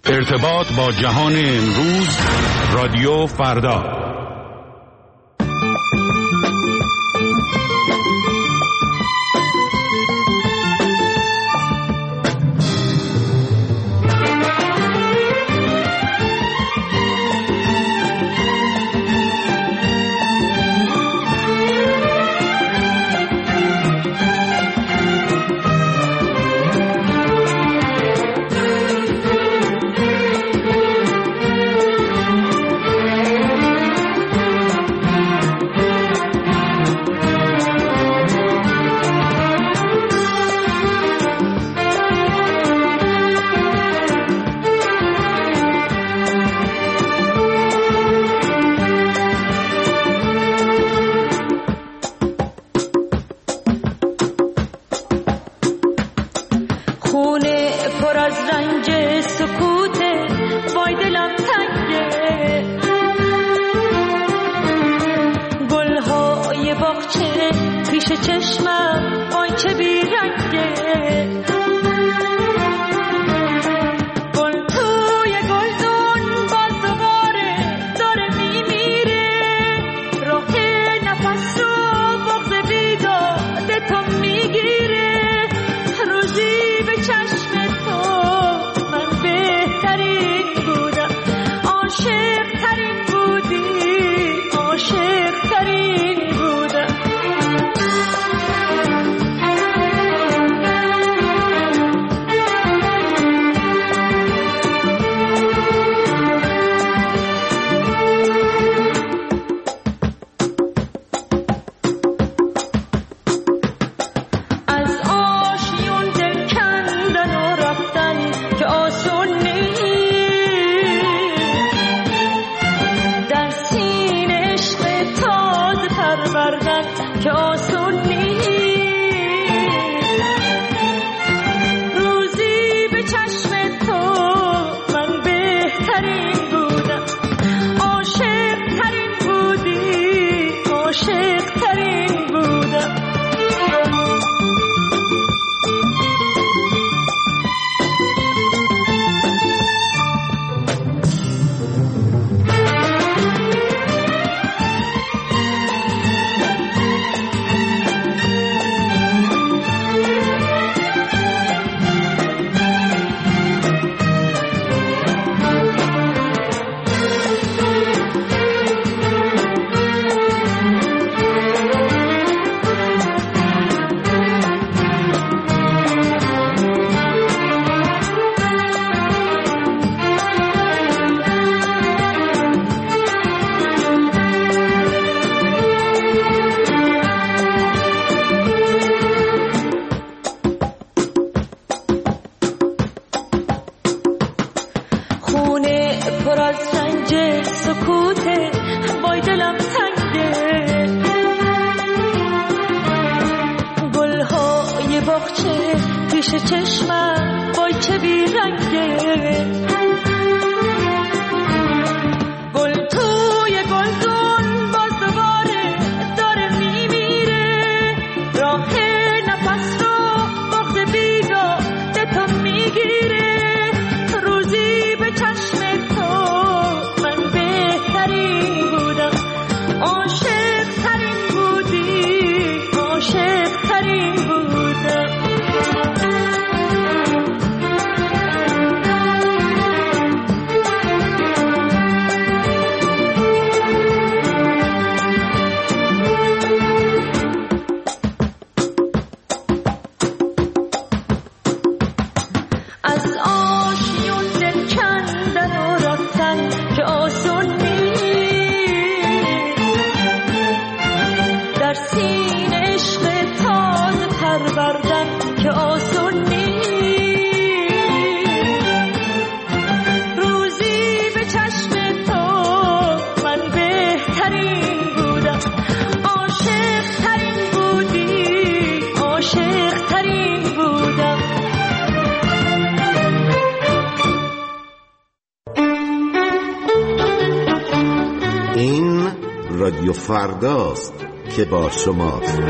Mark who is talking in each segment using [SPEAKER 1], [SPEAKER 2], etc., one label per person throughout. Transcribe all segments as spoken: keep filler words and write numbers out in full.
[SPEAKER 1] ارتباط با جهان امروز، رادیو فردا.
[SPEAKER 2] رادیو فرداست که با شماست.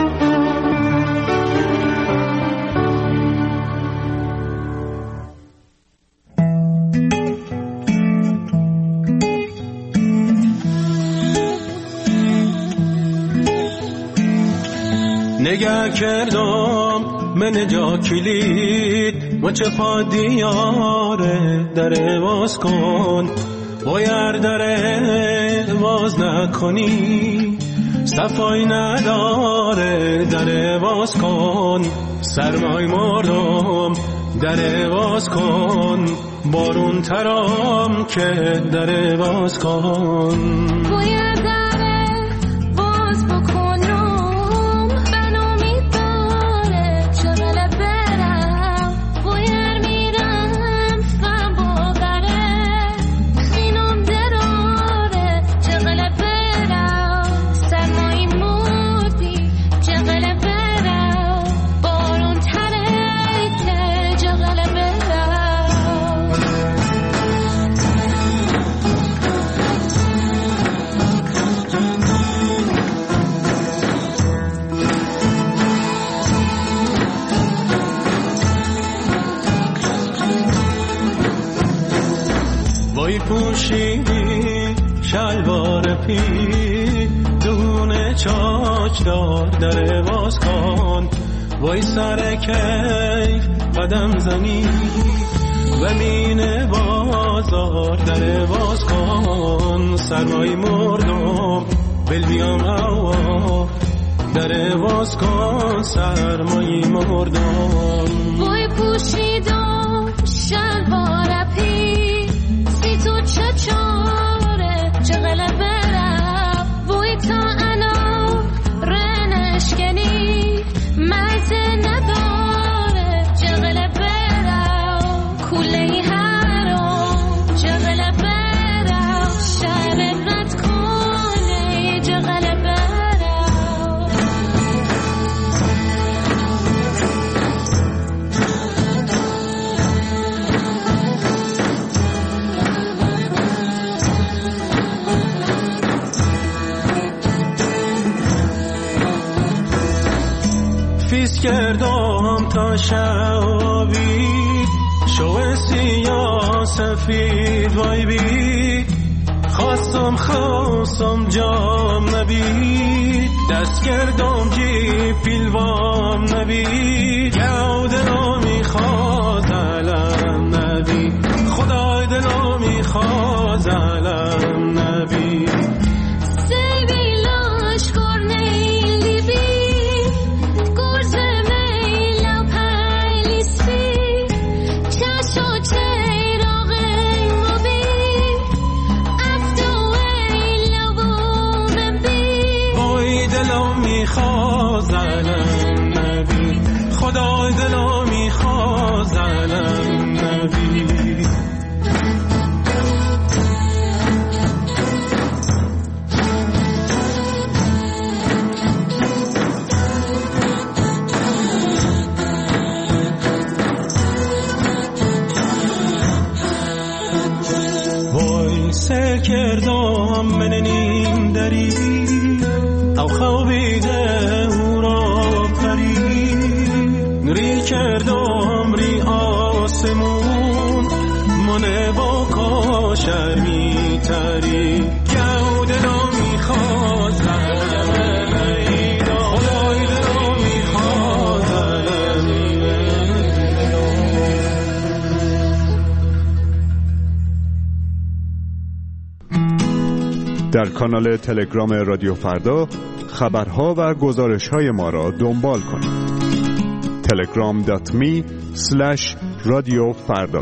[SPEAKER 3] نگه کردم من جا کلید و چه پا دیاره در باز کن بایر در باز نکنی صفای نداره در باز کن سرمای مردم در باز کن بارون ترام که در باز کن
[SPEAKER 4] باید در باز بکنم بنامی داره چغل برم باید میرم فهم باقره خینم دراره چغل برم سرمایی مردی چغل برم بارون تره که چغل برم
[SPEAKER 3] وای پوشیدی شلوار پی دونه چاچ دار در باز کن وای سر کیف قدم زنی و مین بازار در باز کن سرمای مردم بل بیام هوا در باز کن سرمای مردم
[SPEAKER 4] وای پوشیدم شلوار پی سی تو چه چاره چغل برم وای تا انا رنشکنی مزه نداره چغل برم کوله هرام چغل برم شهر رد کنه چغل برم
[SPEAKER 3] فیس کردم تا شبی شو سیاه سفید وای بی خواستم خواستم جام نبید دست کردم جی پیلوام نبید گو دلو میخواد علم نبید خدای دلو میخواد علم نبید خدای دلو میخواد علم نبی وای سر کردم من نیم دری او خوابیده او را پری ری کردم ری آسمون من با کاشر می تری گو دلو میخواد علم ایدا خدای دلو میخواد علم
[SPEAKER 1] در کانال تلگرام رادیو فردا خبرها و گزارش‌های ما را دنبال کنید. تلگرام دات می اسلش رادیو فردا.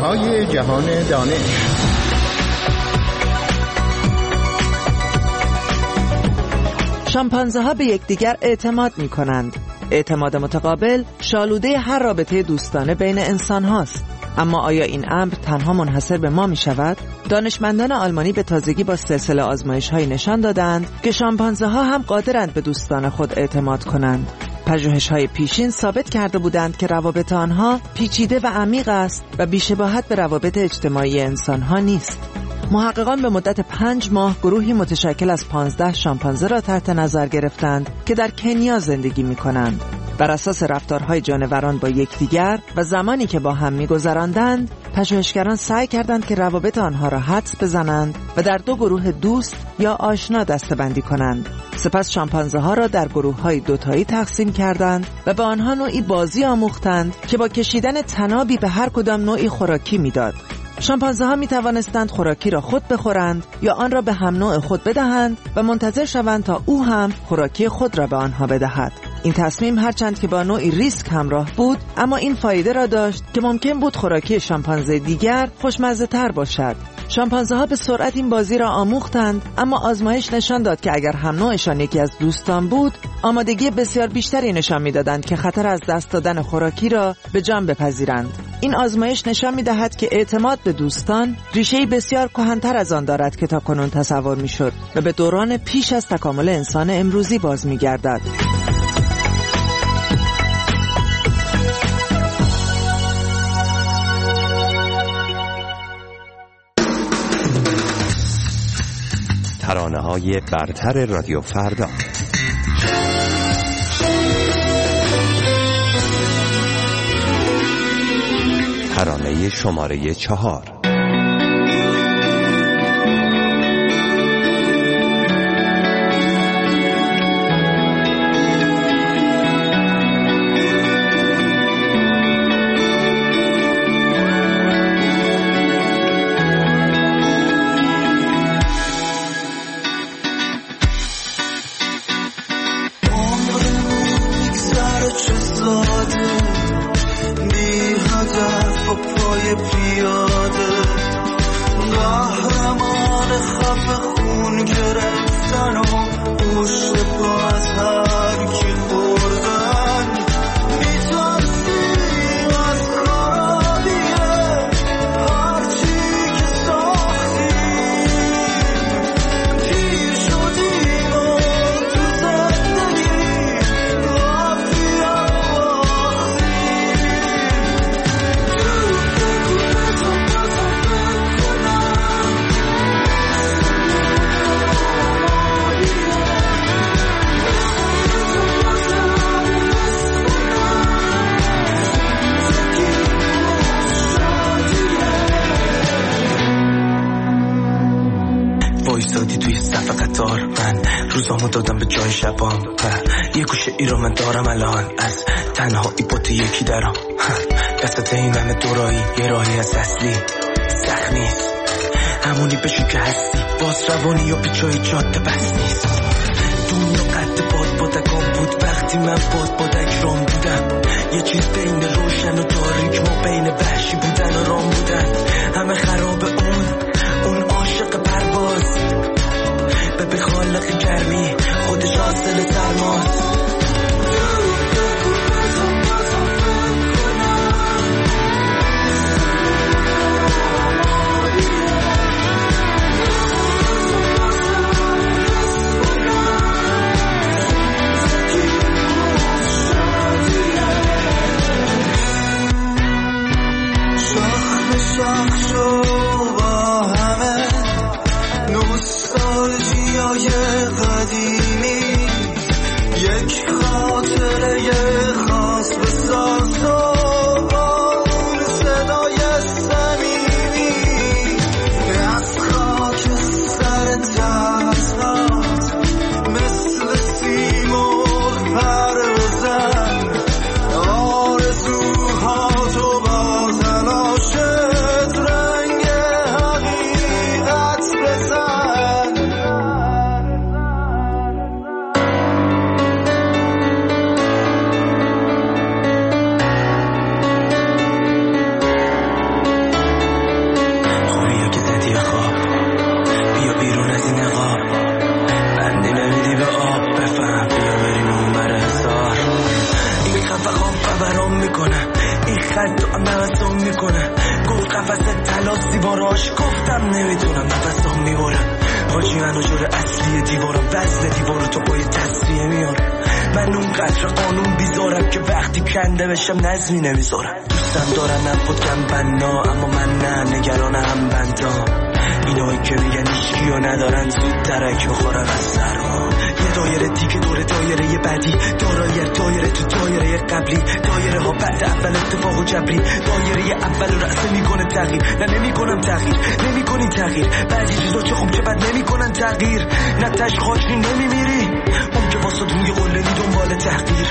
[SPEAKER 5] ترانه‌های جهان دانش.
[SPEAKER 6] شامپانزه ها به یکدیگر اعتماد می کنند. اعتماد متقابل شالوده هر رابطه دوستانه بین انسان هاست. اما آیا این امر تنها منحصر به ما می شود؟ دانشمندان آلمانی به تازگی با سلسله آزمایش های نشان دادند که شامپانزه ها هم قادرند به دوستان خود اعتماد کنند. پژوهش‌های پیشین ثابت کرده بودند که روابط آنها پیچیده و عمیق است و بی‌شباهت به روابط اجتماعی انسان‌ها نیست. محققان به مدت پنج ماه گروهی متشکل از پانزده شامپانزه را تحت نظر گرفتند که در کنیا زندگی می‌کنند. بر اساس رفتارهای جانوران با یکدیگر و زمانی که با هم می‌گذراندند، پژوهشگران سعی کردند که روابط آنها را حدس بزنند و در دو گروه دوست یا آشنا دسته‌بندی کنند. سپس شامپانزه ها را در گروه های دوتایی تقسیم کردند و به آنها نوعی بازی آموختند که با کشیدن تنابی به هر کدام نوعی خوراکی میداد. شامپانزه ها می توانستند خوراکی را خود بخورند یا آن را به هم نوع خود بدهند و منتظر شوند تا او هم خوراکی خود را به آنها بدهد. این تصمیم هرچند که با نوعی ریسک همراه بود، اما این فایده را داشت که ممکن بود خوراکی شامپانزه دیگر خوشمزه تر باشد. شامپانزه ها به سرعت این بازی را آموختند، اما آزمایش نشان داد که اگر هم نوعشان یکی از دوستان بود، آمادگی بسیار بیشتری نشان می‌دادند که خطر از دست دادن خوراکی را به جان بپذیرند. این آزمایش نشان می‌دهد که اعتماد به دوستان ریشه‌ای بسیار کهن‌تر از آن دارد که تاکنون تصور می‌شد و به دوران پیش از تکامل انسان امروزی باز می‌گردد.
[SPEAKER 7] ترانه‌های برتر رادیو فردا. ترانه شماره چهار.
[SPEAKER 8] روزامو دادم به جای شبام، یه گوشه ای رو من دارم الان، از تنهایی بوده یکی درام، دستت این همه دورایی یه راهی از اصلی سخت نیست، همونی بشو که هستی، باز روانی یا پیچای جاده بس نیست. دنیا قد باد بادکان بود وقتی من باد بادک رام بودم، یه چیز بین روشن و تاریک ما بین وحشی بودن و رام بودن، همه خراب اون اون عاشق پرواز به به خالق گرمی خودش حاصل سرماست. نفسام میکنه این خط تو نفسام میکنه گفت قفص تلاس دیواراش گفتم نمیتونم نفسام میبرم حاجی منو جور اصلی دیوارم وزن دیوارو تو پای تصفیه میارم من اون قطر قانون بیزارم که وقتی کنده بشم نظمی نمیذارم دوستم دارن نفت کم بنا اما من نه نگران هم بندام اینایی که میگن ایشکیو ندارن زود درک بخورن از سرما یه دایره دیگه دور دایره یه بعدی دارایی دایره تو دایره قبلی دایره ها بعد اول اتفاق و جبری دایره اول رأسه میکنه تغییر نه نمیکنم تغییر نمیکنی تغییر بعضی چیزا چه خوب چه بد نمیکنن تغییر نه تش خاچی نمیمیری اون که واسه دوی قلنی دنبال تحقیر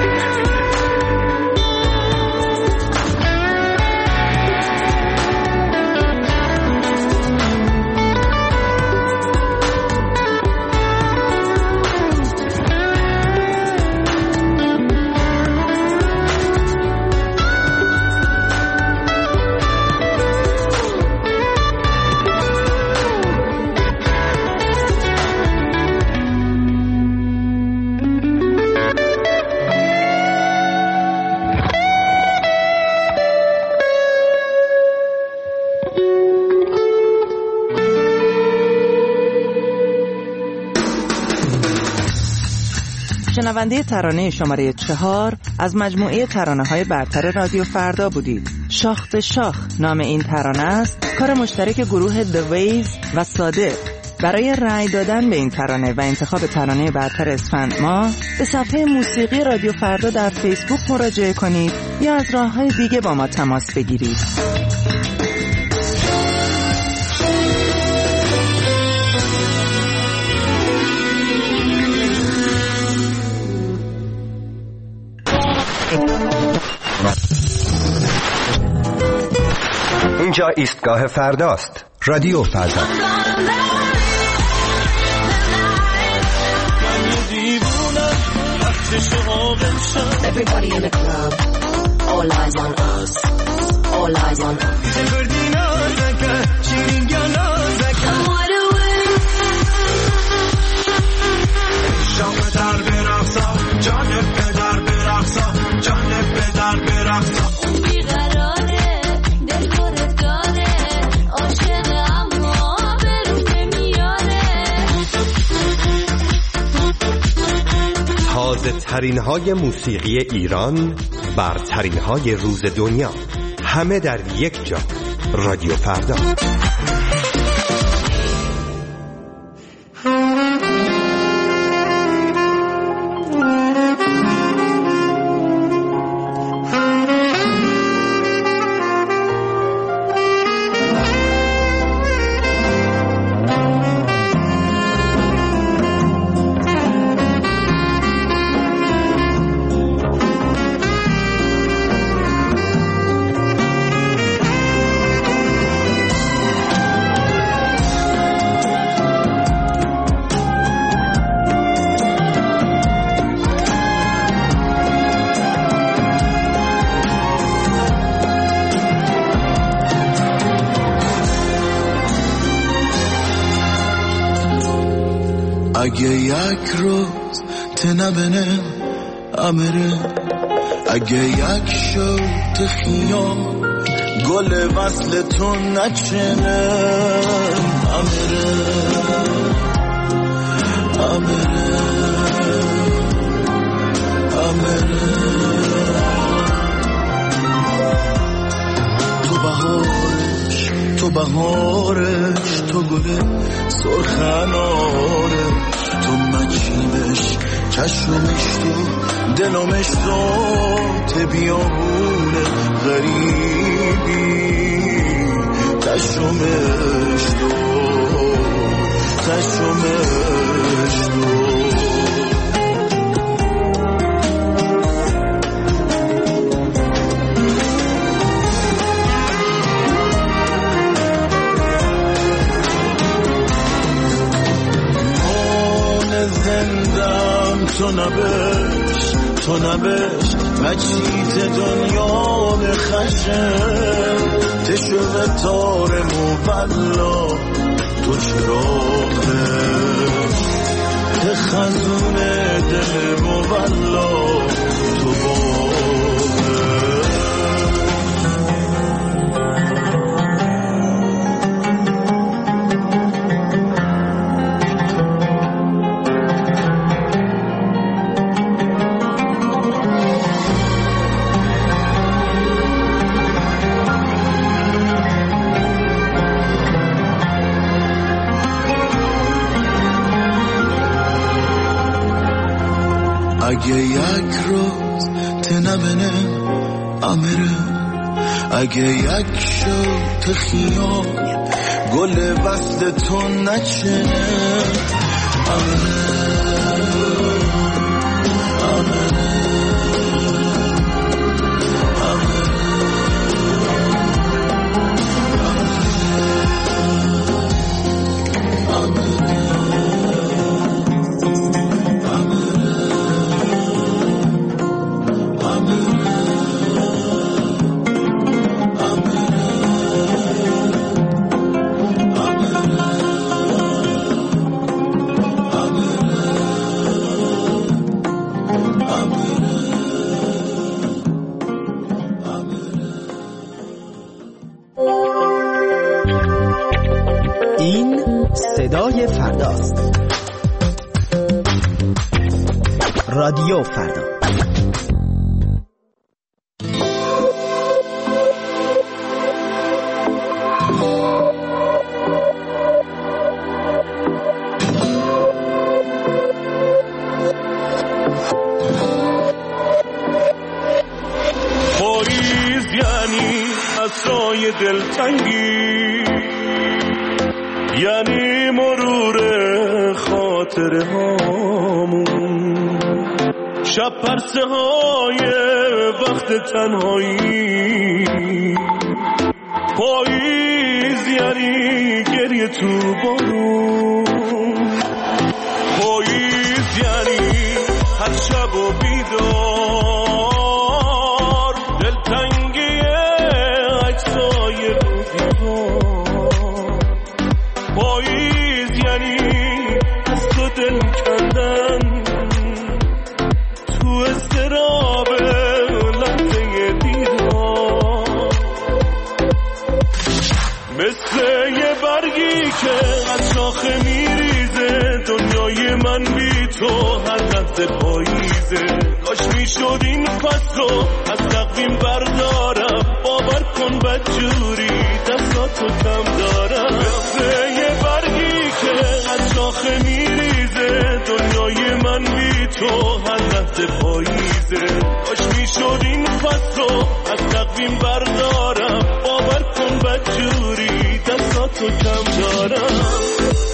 [SPEAKER 6] شنونده ترانه شماره چهار از مجموعه ترانه‌های برتر رادیو فردا بودید. شاخ به شاخ نام این ترانه است، کار مشترک گروه The Waves و صادق. برای رأی دادن به این ترانه و انتخاب ترانه برتر اسفند ماه به صفحه موسیقی رادیو فردا در فیسبوک مراجعه کنید یا از راه‌های دیگه با ما تماس بگیرید.
[SPEAKER 7] اینجا ایستگاه فرداست. رادیو فردا.
[SPEAKER 9] Everybody in the club, all eyes on us, all eyes on us.
[SPEAKER 7] تازه ترین های موسیقی ایران، برترین های روز دنیا، همه در یک جا. رادیو فردا.
[SPEAKER 10] اگه یک روز تنبنه امره اگه یک شوت خیام گل وصل تو نچنه امره امره امره تو بهارش تو بهارش تو گل سرخناره تو مچیمش چشمش تو دلمش ذات بیامونه غریبی چشمش تو چشمش تو زندم تو نبش تو نبش مچیت دنیا خشم تشوه تار مولا تو چراغه خزون دل مولا تو باغه روز تنبنه امره اگه یک شد خیال گل بست تو نچنه امره
[SPEAKER 5] این صدای فرداست. رادیو فردا.
[SPEAKER 3] پاییز یعنی عصای دلتنگی، یعنی مرور خاطره هامون، شب پرسه های وقت تنهایی. پاییز یعنی گریه تو بارون، پاییز یعنی هر شب و بیدار دلتنگی عکسای رو دیوار. پاییز یعنی از تو دل کندن تو اضطراب لحظه دیدار، مثل یه برگی که از شاخه میریزه. دنیای من بی تو هر لحظه پاییزه. کاش میشد این فصل از تقویم بردارم، باور کن بدجوری دستاتو کم دارم. مثل یه برگی که از شاخه میریزه. دنیای من بی تو هر لحظه پاییزه. کاش میشد این فصل از تقویم بردارم، باور کن بدجوری دستاتو کم دارم.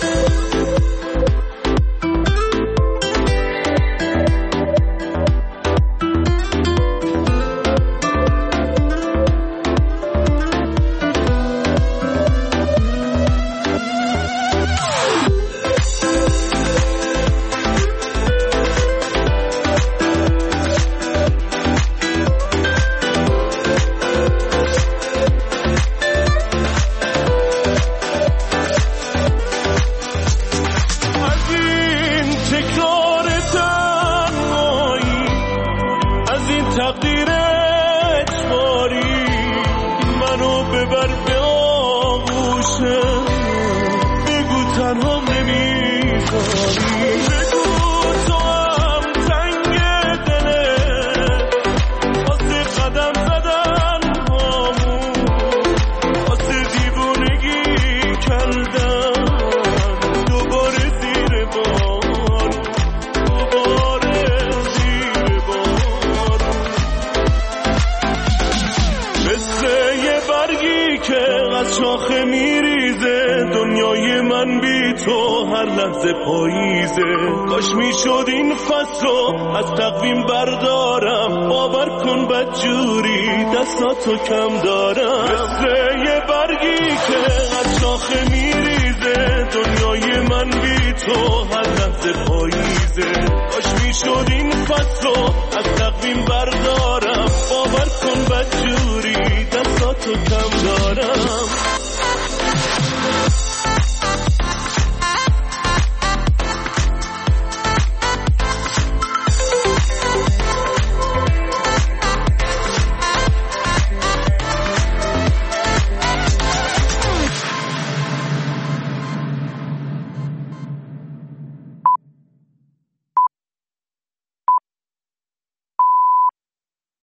[SPEAKER 3] شاخه میریزه. دنیای من بی تو هر لحظه پاییزه. کاش میشد این فصل از تقویم بردارم، باور کن بدجوری دستاتو کم دارم. مثل یه برگی که از شاخه میریزه. دنیای من بی تو هر لحظه پاییزه. کاش میشد این فصل از تقویم بردارم،